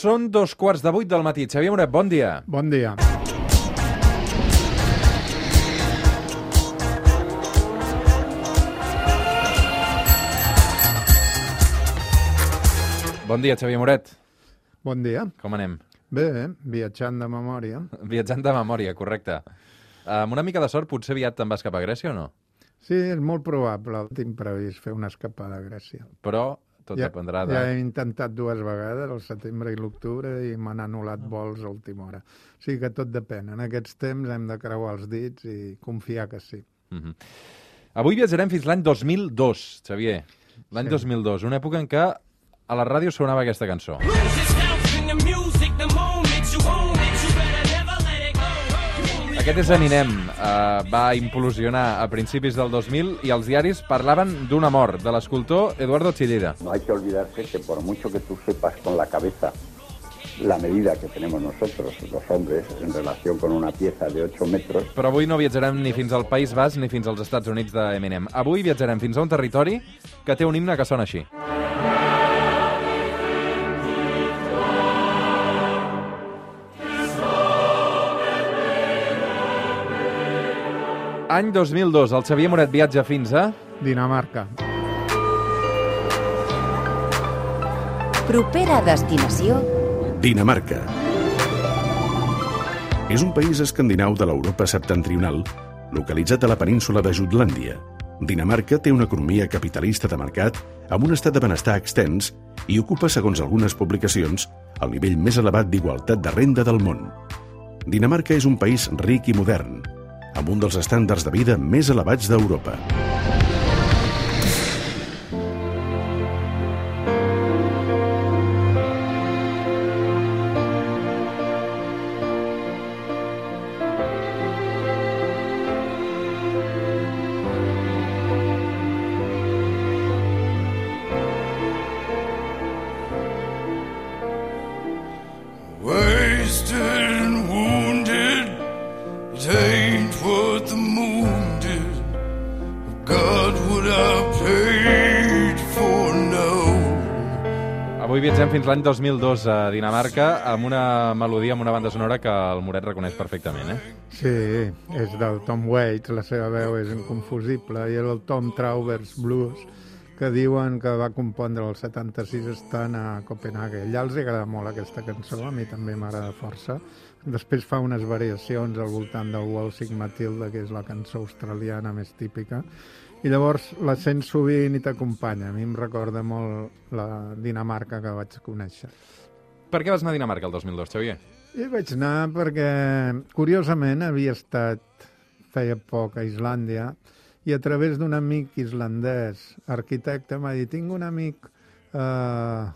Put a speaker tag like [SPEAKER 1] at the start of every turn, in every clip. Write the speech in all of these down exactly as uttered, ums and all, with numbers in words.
[SPEAKER 1] Són dos quarts de vuit del matí. Xavier Moret, bon dia.
[SPEAKER 2] Bon dia.
[SPEAKER 1] Bon dia, Xavier Moret.
[SPEAKER 2] Bon dia.
[SPEAKER 1] Com anem?
[SPEAKER 2] Bé, viatjant de memòria.
[SPEAKER 1] Viatjant de memòria, correcte. Amb una mica de sort, potser aviat te'n vas cap a Grècia o no?
[SPEAKER 2] Sí, és molt probable. Tinc previst fer una escapada a Grècia.
[SPEAKER 1] Però tot
[SPEAKER 2] ja,
[SPEAKER 1] dependrà de...
[SPEAKER 2] Ja he intentat dues vegades, el setembre i l'octubre, i m'han anul·lat vols a última hora. O sigui que tot depèn. En aquests temps hem de creuar els dits i confiar que sí.
[SPEAKER 1] Mm-hmm. Avui viatjarem fins l'any dos mil dos, Xavier. L'any sí. dos mil dos, una època en què a la ràdio sonava aquesta cançó. Aquest és Eminem. Uh, va implosionar a principis del dos mil i els diaris parlaven d'una mort, de l'escultor Eduardo Chillida.
[SPEAKER 3] No hay que olvidarse que por mucho que tú sepas con la cabeza la medida que tenemos nosotros, los hombres, en relación con una pieza de ocho metros...
[SPEAKER 1] Però avui no viatjarem ni fins al País Basc ni fins als Estats Units d'Eminem. Avui viatjarem fins a un territori que té un himne que sona així. Any dos mil dos, el Xavier Moret viatja fins a...
[SPEAKER 2] Dinamarca.
[SPEAKER 4] Propera destinació...
[SPEAKER 5] Dinamarca. És un país escandinau de l'Europa septentrional, localitzat a la península de Jutlàndia. Dinamarca té una economia capitalista de mercat amb un estat de benestar extens i ocupa, segons algunes publicacions, el nivell més elevat d'igualtat de renda del món. Dinamarca és un país ric i modern, amb un dels estàndards de vida més elevats d'Europa.
[SPEAKER 1] Avui viatgem fins l'any dos mil dos a Dinamarca amb una melodia, amb una banda sonora que el Moret reconeix perfectament, eh?
[SPEAKER 2] Sí, és del Tom Waits, la seva veu és inconfusible, i el Tom Travers Blues, que diuen que va compondre el setanta-sis estant a Copenhague. Ja els agrada molt aquesta cançó, a mi també m'agrada força. Després fa unes variacions al voltant del Waltzing Matilda, que és la cançó australiana més típica, i llavors la sents sovint i t'acompanya. A mi em recorda molt la Dinamarca que vaig conèixer.
[SPEAKER 1] Per què vas anar a Dinamarca el dos mil dos, Xavier?
[SPEAKER 2] I vaig anar perquè, curiosament, havia estat feia poc a Islàndia i a través d'un amic islandès, arquitecte, m'ha dit, tinc un amic eh,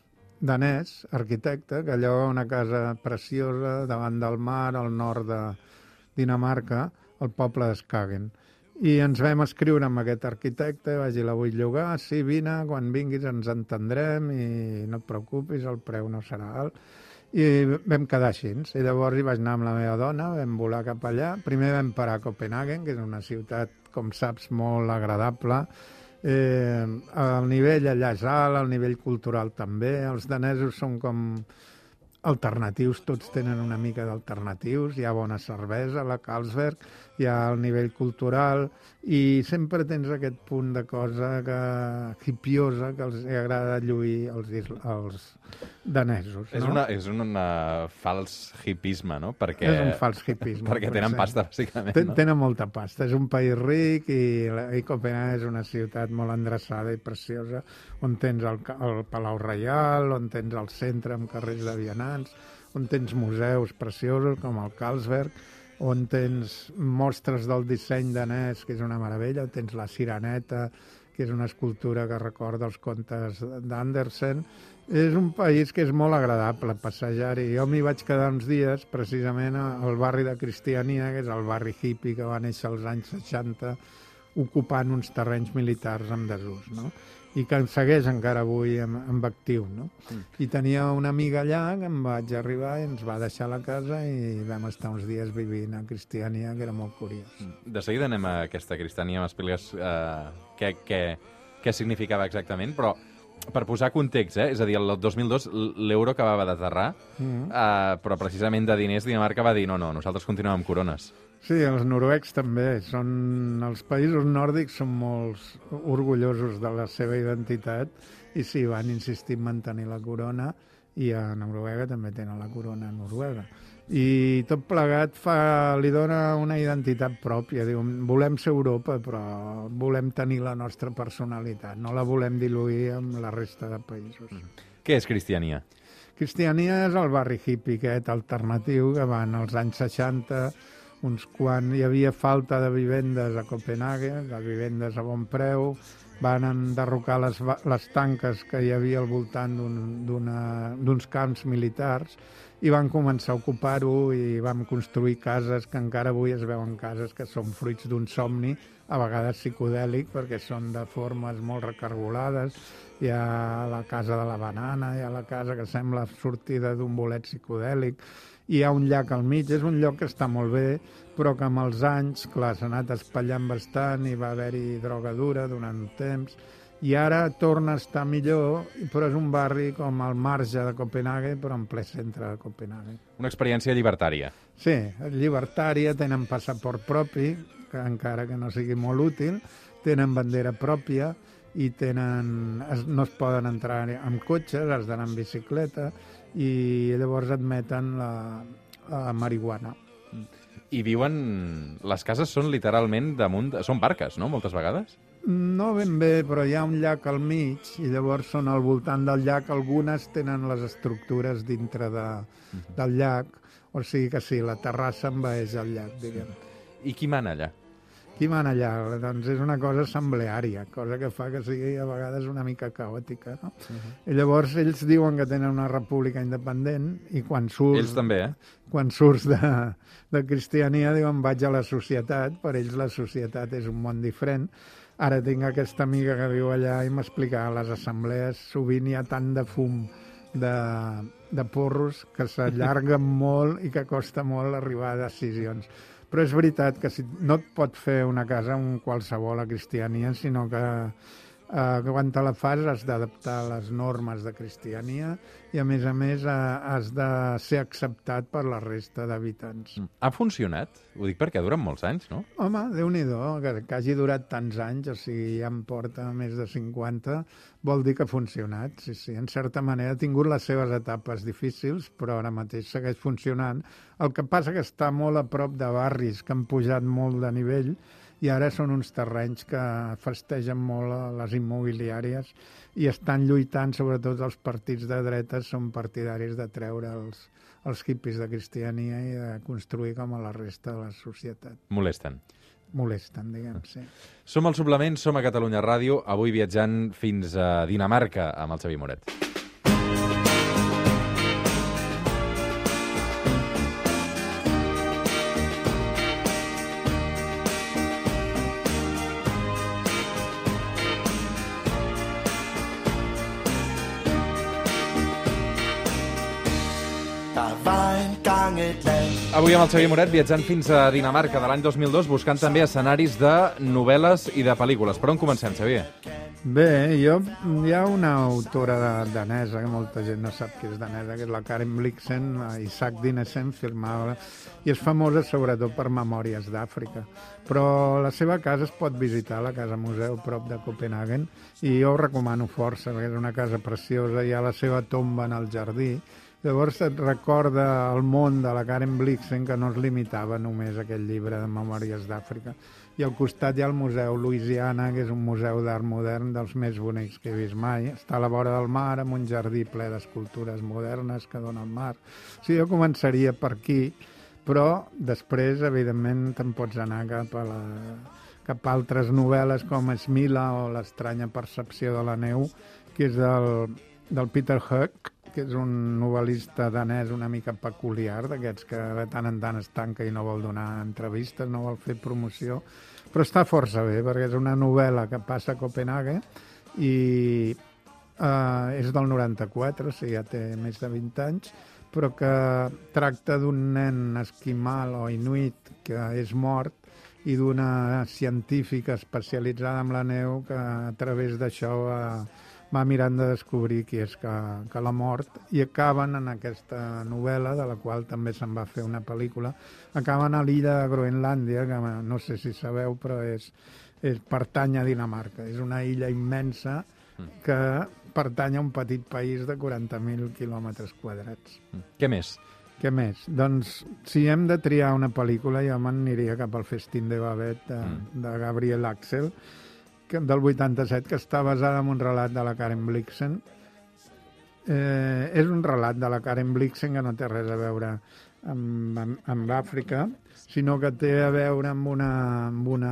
[SPEAKER 2] danès, arquitecte, que lloga una casa preciosa davant del mar, al nord de Dinamarca, al poble d'Skagen. I ens vam escriure amb aquest arquitecte, vaig dir, la vull llogar, sí, vine, quan vinguis ens entendrem i no et preocupis, el preu no serà alt. I vam quedar així. I llavors hi vaig anar amb la meva dona, vam volar cap allà. Primer vam parar a Copenhagen, que és una ciutat, com saps, molt agradable. Eh, el nivell allà és alt, el nivell cultural també. Els danesos són com alternatius, tots tenen una mica d'alternatius, hi ha bona cervesa, la Carlsberg, hi ha el nivell cultural i sempre tens aquest punt de cosa que, hipiosa que els agrada lluir als, als danesos.
[SPEAKER 1] És,
[SPEAKER 2] no?
[SPEAKER 1] una, és un uh, fals hipisme, no? Perquè,
[SPEAKER 2] és un fals hipisme.
[SPEAKER 1] Perquè tenen
[SPEAKER 2] per
[SPEAKER 1] pasta, bàsicament.
[SPEAKER 2] Ten,
[SPEAKER 1] no?
[SPEAKER 2] Tenen molta pasta. És un país ric i, i Copenhague és una ciutat molt endreçada i preciosa, on tens el, el Palau Reial, on tens el centre amb carrers de vianants, on tens museus preciosos com el Carlsberg, on tens mostres del disseny danès, que és una meravella, on tens la Sireneta, que és una escultura que recorda els contes d'Andersen. És un país que és molt agradable passejar-hi. Jo m'hi vaig quedar uns dies, precisament al barri de Cristiania, que és el barri hippie que va néixer als anys seixanta, ocupant uns terrenys militars en desús, no? I que em segueix encara avui amb, amb actiu, no? Mm. I tenia una amiga allà que em vaig arribar i ens va deixar la casa i vam estar uns dies vivint a Cristiania, que era molt curiós.
[SPEAKER 1] De seguida anem a aquesta Cristiania, m'expliques eh, què, què, què significava exactament, però per posar context, eh? És a dir, el dos mil dos l'euro acabava d'aterrar, mm-hmm. uh, però precisament de diners Dinamarca va dir no, no, nosaltres continuem amb corones.
[SPEAKER 2] Sí, els noruecs també. Són... Els països nòrdics són molt orgullosos de la seva identitat i sí, van insistir en mantenir la corona, i a Noruega també tenen la corona noruega. I tot plegat fa, li dona una identitat pròpia. Diu, volem ser Europa, però volem tenir la nostra personalitat. No la volem diluir amb la resta de països. Mm.
[SPEAKER 1] Què és Cristiania?
[SPEAKER 2] Cristiania és el barri hippie aquest alternatiu que van als anys seixanta, uns quan hi havia falta de vivendes a Copenhague, de vivendes a bon preu, van enderrocar les, les tanques que hi havia al voltant d'uns camps militars i van començar a ocupar-ho i vam construir cases que encara avui es veuen cases que són fruits d'un somni, a vegades psicodèlic, perquè són de formes molt recargolades. Hi ha la casa de la banana, hi ha la casa que sembla sortida d'un bolet psicodèlic, hi ha un llac al mig, és un lloc que està molt bé, però que amb els anys, clar, s'ha anat espatllant bastant i va haver-hi droga dura durant un temps, i ara torna a estar millor, però és un barri com al marge de Copenhague, però en ple centre de Copenhague.
[SPEAKER 1] Una experiència llibertària.
[SPEAKER 2] Sí, llibertària, tenen passaport propi, que encara que no sigui molt útil, tenen bandera pròpia i tenen, no es poden entrar amb cotxes, has d'anar amb bicicleta, i llavors admeten la, la marihuana.
[SPEAKER 1] I viuen... Les cases són literalment damunt... Són barques, no?, moltes vegades?
[SPEAKER 2] No ben bé, però hi ha un llac al mig i llavors són al voltant del llac. Algunes tenen les estructures dintre de, del llac, o sigui que sí, la terrassa envaeix el llac, diguem.
[SPEAKER 1] I qui mana allà?
[SPEAKER 2] Qui mana allà? Doncs és una cosa assembleària, cosa que fa que sigui a vegades una mica caòtica, no? Uh-huh. I llavors ells diuen que tenen una república independent i quan surts...
[SPEAKER 1] Ells també, eh?
[SPEAKER 2] Quan surts de, de Cristiania diuen vaig a la societat, per ells la societat és un món diferent. Ara tinc aquesta amiga que viu allà i m'explica, a les assemblees sovint hi ha tant de fum de, de porros que s'allarguen molt i que costa molt arribar a decisions. Però és veritat que si no et pot fer una casa un qualsevol a Cristiania, sinó que eh, quan te la fas has d'adaptar les normes de Cristiania i, a més a més, eh, has de ser acceptat per la resta d'habitants.
[SPEAKER 1] Ha funcionat? Ho dic perquè duren molts anys, no?
[SPEAKER 2] Home, Déu-n'hi-do, que, que hagi durat tants anys, o sigui, ja em porta més de cinquanta, vol dir que ha funcionat, sí, sí. En certa manera ha tingut les seves etapes difícils, però ara mateix segueix funcionant. El que passa que està molt a prop de barris que han pujat molt de nivell i ara són uns terrenys que festegen molt a les immobiliàries i estan lluitant, sobretot els partits de dretes, són partidaris de treure els, els hippies de Cristiania i de construir com a la resta de la societat.
[SPEAKER 1] Molesten.
[SPEAKER 2] Molesten, diguem, sí.
[SPEAKER 1] Som al Suplement, som a Catalunya Ràdio, avui viatjant fins a Dinamarca amb el Xavier Moret. Avui amb el Xavier Moret viatjant fins a Dinamarca de l'any dos mil dos, buscant també escenaris de novel·les i de pel·lícules. Per on comencem, Xavier?
[SPEAKER 2] Bé, jo, hi ha una autora danesa, que molta gent no sap que és danesa, que és la Karen Blixen, la Isaac Dinesen, filmava, i és famosa sobretot per Memòries d'Àfrica. Però la seva casa es pot visitar, la casa museu, prop de Copenhagen, i jo ho recomano força, perquè és una casa preciosa, hi ha la seva tomba en el jardí. Llavors et recorda el món de la Karen Blixen, que no es limitava només a aquest llibre de Memòries d'Àfrica. I al costat hi ha el Museu Louisiana, que és un museu d'art modern dels més bonics que he vist mai. Està a la vora del mar, amb un jardí ple d'escultures modernes que dona al mar. O sigui, jo començaria per aquí, però després, evidentment, te'n pots anar cap a, la, cap a altres novel·les com Smila o L'estranya percepció de la neu, que és del, del Peter Hoek, que és un novel·lista danès una mica peculiar, d'aquests que de tant en tant es tanca i no vol donar entrevistes, no vol fer promoció, però està força bé, perquè és una novel·la que passa a Copenhague i eh, és del noranta-quatre, o sigui, ja té més de vint anys, però que tracta d'un nen esquimal o inuit que és mort i d'una científica especialitzada en la neu que a través d'això va va mirant de descobrir qui és que, que l'ha mort, i acaben en aquesta novel·la, de la qual també se'n va fer una pel·lícula, acaben a l'illa de Groenlàndia, que no sé si sabeu, però és, és pertany a Dinamarca. És una illa immensa que pertany a un petit país de quaranta mil quilòmetres quadrats.
[SPEAKER 1] Què més?
[SPEAKER 2] Què més? Doncs, si hem de triar una pel·lícula, jo m'aniria cap al Festín de Babet, de, mm. de Gabriel Axel, que, del vuitanta-set, que està basada en un relat de la Karen Blixen. Eh, és un relat de la Karen Blixen que no té res a veure amb, amb, amb Àfrica, sinó que té a veure amb una, amb una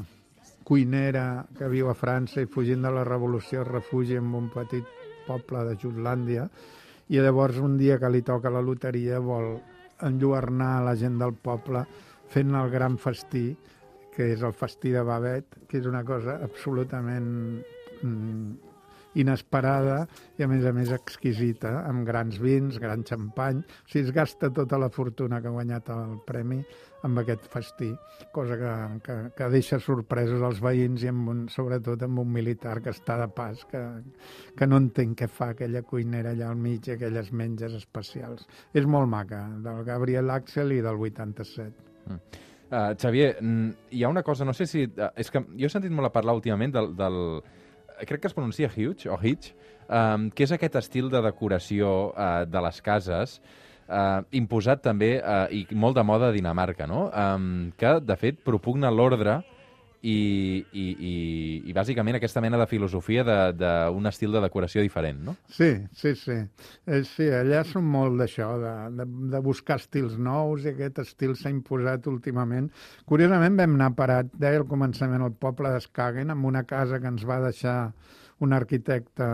[SPEAKER 2] cuinera que viu a França i, fugint de la revolució, es refugia en un petit poble de Jutlàndia, i llavors un dia que li toca la loteria vol enlluernar la gent del poble fent el gran festí, que és el festí de Babet, que és una cosa absolutament mm, inesperada i, a més a més, exquisita, amb grans vins, gran xampany. O sigui, es gasta tota la fortuna que ha guanyat el premi amb aquest festí, cosa que, que, que deixa sorpresos als veïns i, amb un, sobretot, amb un militar que està de pas, que, que no entén què fa aquella cuinera allà al mig, aquelles menges especials. És molt maca, del Gabriel Axel i del vuitanta-set.
[SPEAKER 1] Mm. Uh, Xavier, hi ha una cosa, no sé si... Uh, és que jo he sentit molt a parlar últimament del... del crec que es pronuncia Hugh, o Hitch, um, que és aquest estil de decoració uh, de les cases, uh, imposat també, uh, i molt de moda a Dinamarca, no? Um, que, de fet, propugna l'ordre i, i, i, i bàsicament aquesta mena de filosofia d'un estil de decoració diferent, no?
[SPEAKER 2] Sí, sí, sí. Eh, sí, allà són molt d'això, de, de, de buscar estils nous, i aquest estil s'ha imposat últimament. Curiosament vam anar parat, deia al començament, al poble d'Skagen, amb una casa que ens va deixar un arquitecte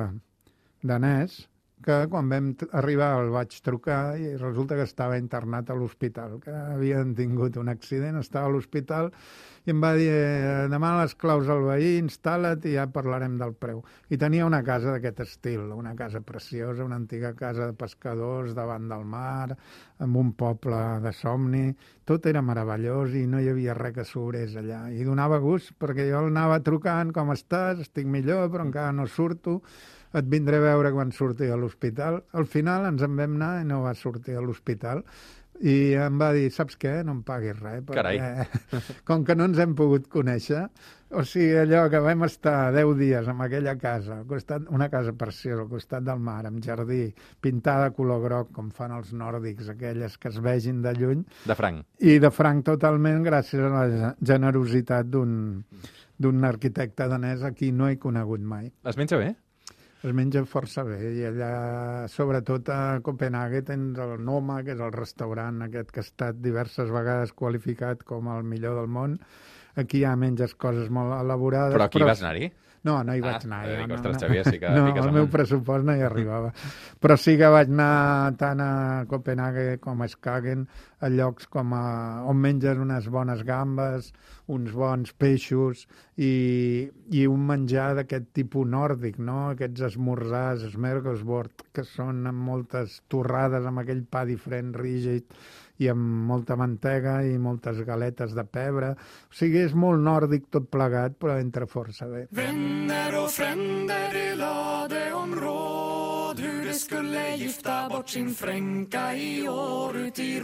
[SPEAKER 2] danès, que quan vam arribar el vaig trucar i resulta que estava internat a l'hospital, que havien tingut un accident, estava a l'hospital, i em va dir, demana les claus al veí, instal·la't i ja parlarem del preu. I tenia una casa d'aquest estil, una casa preciosa, una antiga casa de pescadors davant del mar, amb un poble de somni. Tot era meravellós i no hi havia res que sobrés allà. I donava gust, perquè jo el anava trucant, com estàs? Estic millor, però encara no surto. Et vindré a veure quan surti a l'hospital. Al final ens en vam anar i no va sortir a l'hospital. I em va dir, saps què? No em paguis res.
[SPEAKER 1] Carai.
[SPEAKER 2] Perquè, com que no ens hem pogut conèixer, o sigui, allò que vam estar deu dies en aquella casa, al costat, una casa preciosa, al costat del mar, amb jardí, pintada de color groc, com fan els nòrdics, aquelles que es vegin de lluny.
[SPEAKER 1] De franc.
[SPEAKER 2] I de franc totalment, gràcies a la generositat d'un d'un arquitecte danès a qui no he conegut mai.
[SPEAKER 1] Es menja bé?
[SPEAKER 2] Es menja força bé, i allà, sobretot a Copenhague, tens el Noma, que és el restaurant aquest que ha estat diverses vegades qualificat com el millor del món. Aquí ja menges coses molt elaborades.
[SPEAKER 1] Però aquí però... vas anar-hi?
[SPEAKER 2] No, no hi
[SPEAKER 1] ah,
[SPEAKER 2] vaig anar.
[SPEAKER 1] Eh,
[SPEAKER 2] Ja,
[SPEAKER 1] dic, ostres,
[SPEAKER 2] no, no.
[SPEAKER 1] Xavier, sí que
[SPEAKER 2] no,
[SPEAKER 1] fiques
[SPEAKER 2] el
[SPEAKER 1] amunt.
[SPEAKER 2] meu pressupost no hi arribava. Però sí que vaig anar tant a Copenhague com a Skagen, a llocs com a, on menges unes bones gambes, uns bons peixos i, i un menjar d'aquest tipus nòrdic, no? Aquests esmorzars, smørgåsbord, que són amb moltes torrades, amb aquell pa diferent, rígid, i amb molta mantega i moltes galetes de pebre. O sigui, és molt nòrdic tot plegat, però entra força bé.
[SPEAKER 4] Vänner och fränder de lade om råd hur de skulle gifta bort sin fränka i år ut i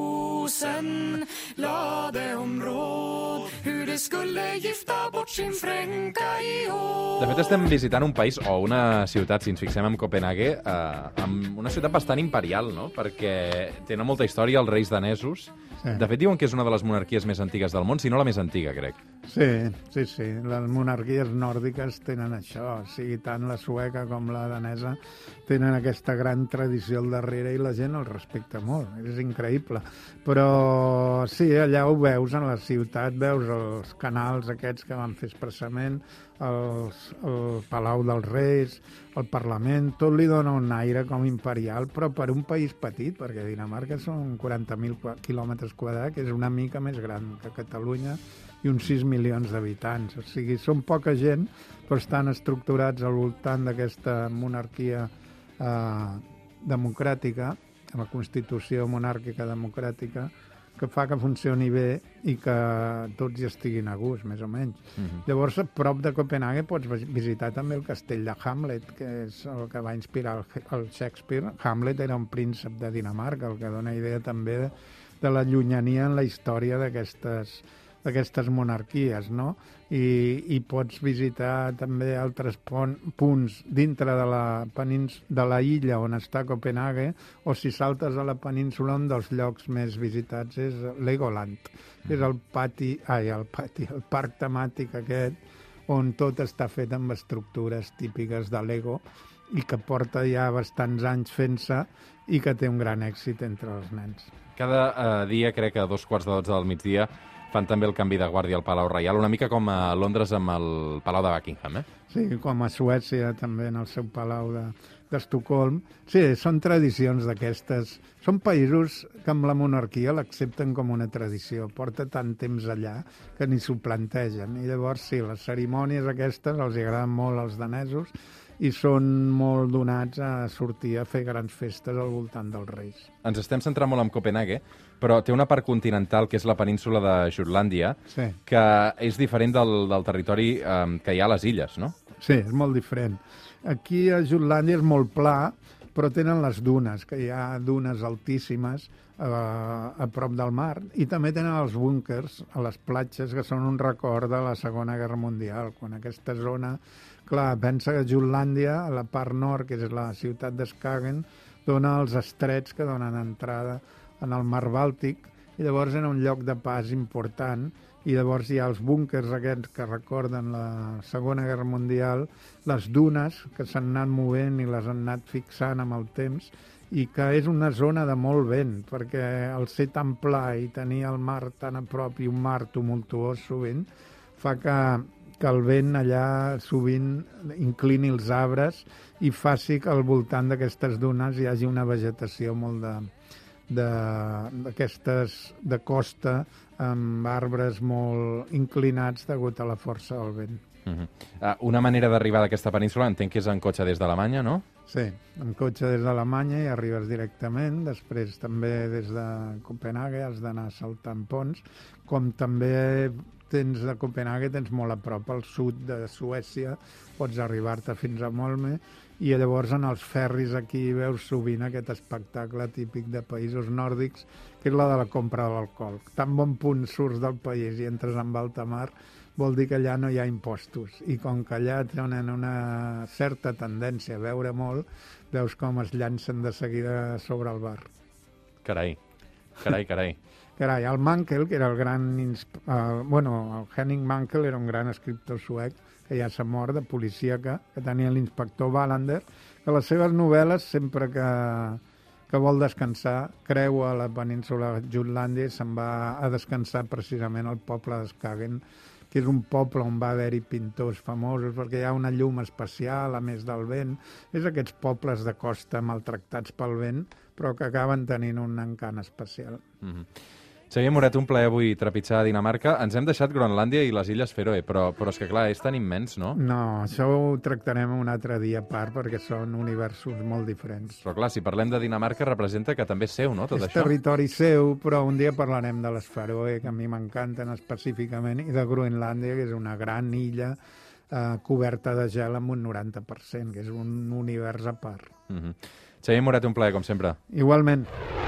[SPEAKER 4] rosen. Lade om råd hur de skulle gifta bort sin fränka i år.
[SPEAKER 1] De fet, estem visitant un país o una ciutat, si ens fixem en Copenhague, eh, amb una ciutat bastant imperial, no? Perquè tenen molta història els reis danesos.
[SPEAKER 2] Sí.
[SPEAKER 1] De fet, diuen que és una de les monarquies més antigues del món, si no la més antiga, crec.
[SPEAKER 2] Sí, sí, sí. Les monarquies nòrdiques tenen això. O sigui, tant la sueca com la danesa tenen aquesta gran tradició al darrere i la gent el respecta molt. És increïble. Però sí, allà ho veus en la ciutat, veus els canals aquests que van fer expressament, els, el Palau dels Reis, el Parlament, tot li dona un aire com imperial, però per un país petit, perquè Dinamarca són quaranta mil quilòmetres quadrats, que és una mica més gran que Catalunya, i uns sis milions d'habitants. O sigui, són poca gent, però estan estructurats al voltant d'aquesta monarquia eh, democràtica, la Constitució monàrquica democràtica, que fa que funcioni bé i que tots hi estiguin a gust, més o menys. Uh-huh. Llavors, a prop de Copenhague pots visitar també el castell de Hamlet, que és el que va inspirar el, el Shakespeare. Hamlet era un príncep de Dinamarca, el que dona idea també de, de la llunyania en la història d'aquestes d'aquestes monarquies, no? I, i pots visitar també altres pon, punts dintre de la, penins, de la illa on està Copenhague, o si saltes a la península, un dels llocs més visitats és Legoland. Mm. És el pati, ai, el pati, el parc temàtic aquest on tot està fet amb estructures típiques de Lego i que porta ja bastants anys fent-se i que té un gran èxit entre els nens.
[SPEAKER 1] Cada eh, dia, crec que a dos quarts de dotze del migdia, fan també el canvi de guàrdia al Palau Reial, una mica com a Londres amb el Palau de Buckingham, eh?
[SPEAKER 2] Sí, com a Suècia també en el seu Palau de, d'Estocolm. Sí, són tradicions d'aquestes. Són països que amb la monarquia l'accepten com una tradició. Porta tant temps allà que ni s'ho plantegen. I llavors, sí, les cerimònies aquestes els agraden molt als danesos i són molt donats a sortir a fer grans festes al voltant dels Reis.
[SPEAKER 1] Ens estem centrant molt en Copenhague, però té una part continental, que és la península de Jutlàndia, sí, que és diferent del, del territori eh, que hi ha a les illes, no?
[SPEAKER 2] Sí, és molt diferent. Aquí a Jutlàndia és molt pla, però tenen les dunes, que hi ha dunes altíssimes eh, a prop del mar, i també tenen els búnkers a les platges, que són un record de la Segona Guerra Mundial, quan aquesta zona... Clar, pensa que Jutlàndia, a la part nord, que és la ciutat d'Skagen, dona els estrets que donen entrada en el mar Bàltic, i llavors era un lloc de pas important, i llavors hi ha els búnkers aquests que recorden la Segona Guerra Mundial, les dunes que s'han anat movent i les han anat fixant amb el temps, i que és una zona de molt vent, perquè al ser tan pla i tenir el mar tan a prop i un mar tumultuós sovint, fa que que el vent allà sovint inclini els arbres i faci que al voltant d'aquestes dunes hi hagi una vegetació molt de, de, d'aquestes de costa amb arbres molt inclinats degut a la força del vent.
[SPEAKER 1] Uh-huh. Uh, una manera d'arribar d'aquesta península entenc que és en cotxe des d'Alemanya, no?
[SPEAKER 2] Sí, en cotxe des d'Alemanya i arribes directament, després també des de Copenhague has d'anar saltant ponts, com també tens de Copenhague, tens molt a prop al sud de Suècia, pots arribar-te fins a Malmö, i llavors en els ferris aquí veus sovint aquest espectacle típic de països nòrdics, que és la de la compra de l'alcohol. Tan bon punt surts del país i entres en alta mar, vol dir que allà no hi ha impostos. I com que allà tenen una certa tendència a beure molt, veus com es llancen de seguida sobre el bar.
[SPEAKER 1] Carai, carai, carai.
[SPEAKER 2] Carai, el Mankell, que era el gran... Uh, bueno, el Henning Mankell era un gran escriptor suec, que ja s'ha mort, de policíaca, que tenia l'inspector Wallander, que les seves novel·les, sempre que, que vol descansar, creua la península de Jutlàndia i se'n va a descansar precisament al poble d'Skagen, que és un poble on va haver-hi pintors famosos, perquè hi ha una llum especial, a més del vent. És aquests pobles de costa maltractats pel vent, però que acaben tenint un encant especial.
[SPEAKER 1] Mm-hmm. Xavier Moret, un plaer avui trepitjar a Dinamarca. Ens hem deixat Groenlàndia i les Illes Fèroe, però, però és que, clar, és tan immens, no?
[SPEAKER 2] No, això ho tractarem un altre dia a part, perquè són universos molt diferents.
[SPEAKER 1] Però, clar, si parlem de Dinamarca, representa que també és seu, no, tot
[SPEAKER 2] és
[SPEAKER 1] això?
[SPEAKER 2] És territori seu, però un dia parlarem de les Fèroe, que a mi m'encanten específicament, i de Groenlàndia, que és una gran illa eh, coberta de gel amb un noranta per cent, que és un univers a part.
[SPEAKER 1] Mm-hmm. Xavier Moret, un plaer, com sempre.
[SPEAKER 2] Igualment.